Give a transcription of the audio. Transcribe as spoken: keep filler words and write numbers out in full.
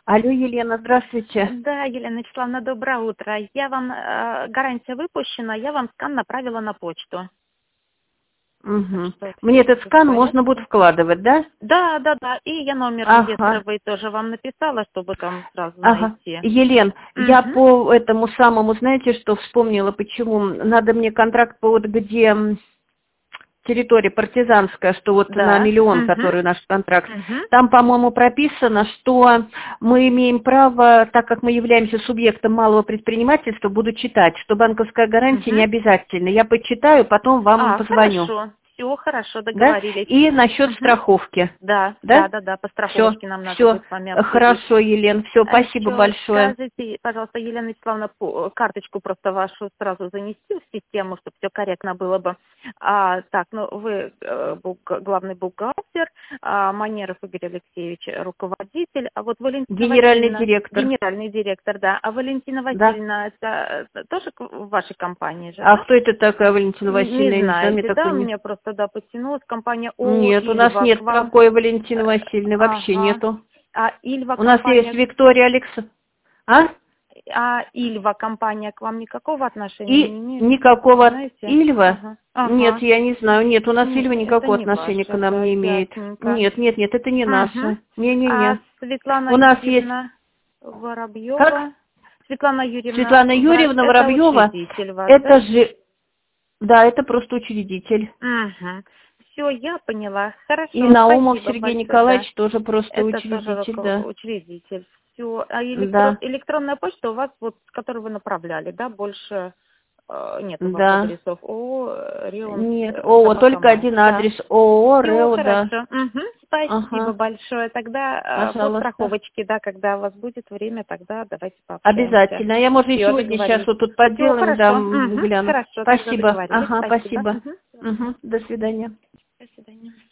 Алло, Елена, здравствуйте. Да, Елена Вячеславовна, доброе утро. Я вам, э, гарантия выпущена, я вам скан направила на почту. Угу. Что, Мне этот скан порядке? можно будет вкладывать, да? Да, да, да. И я номер Ага. реестровый тоже вам написала, чтобы там сразу Ага. найти. Елен, я Угу. по этому самому, знаете, что вспомнила, почему? Надо мне контракт по вот где м, территория партизанская, что вот на Да. миллион, Угу. который наш контракт. Угу. Там, по-моему, прописано, что мы имеем право, так как мы являемся субъектом малого предпринимательства, буду читать, что банковская гарантия Угу. не обязательна. Я почитаю, потом вам А, позвоню. хорошо. Все, хорошо, Да? договорились. И насчет Угу. страховки. Да, Да? да, да, да, по Все, страховочке нам надо все. будет с вами обсудить. Хорошо, Елен. Все, спасибо Еще большое. скажите, пожалуйста, Елена Вячеславовна, по- карточку просто вашу сразу занести в систему, чтобы все корректно было бы. А, так, ну вы э, бук- главный бухгалтер, а, Манеров Игорь Алексеевич руководитель, а вот Валентина Генеральный Васильевна, директор. генеральный директор, да, а Валентина Да. Васильевна, это, это тоже к- в вашей компании же, А да? кто это такая Валентина Не Васильевна? Я не знаю, мне знаете, да, такой не... мне просто, да, подтянулась компания ООО Нет, у нас «Ильва» к нет вам. такой Валентины Э, Васильевны, вообще Ага. нету. А Ильва У нас есть компания, Виктория Александровна. А? а Ильва компания к вам никакого отношения не И имеет? никакого от Знаете? Ильва? Ага. Нет, Ага. я не знаю. Нет, у нас Не, Ильва это никакого не отношения к ваше, нам да, не имеет. ясненько. Нет, нет, нет, это не Угу. наше. А Не-не-не. Светлана У нас есть... Юрьевна Как? Воробьева? Светлана Юрьевна Светлана Воро- Юрьевна это Воробьева, учредитель ваш, это да? же... Да, это просто учредитель. Угу. Все, я поняла. И Хорошо, Наумов спасибо Сергей большое, да. Николаевич тоже просто Это тоже учредитель, руко- да. учредитель. Все. А электро- Да, электронная почта у вас, вот, с которой вы направляли, да, больше э, нет у вас да. адресов. ООО Реум Нет, э, ООО, Собака только Май. один Да. адрес. ООО, Все РЭО, да. хорошо. Мгм. Спасибо Ага, большое. Тогда э, по пожалуйста. страховочке, да, когда у вас будет время, тогда давайте пообщаемся. Обязательно. Я, может, и Все, сегодня сейчас договорились. вот тут Все подделаем, да, хорошо. м, Мгм. гляну. Хорошо, тогда Спасибо. договорились. Ага, Спасибо. спасибо. Мгм. Угу, до свидания. До свидания.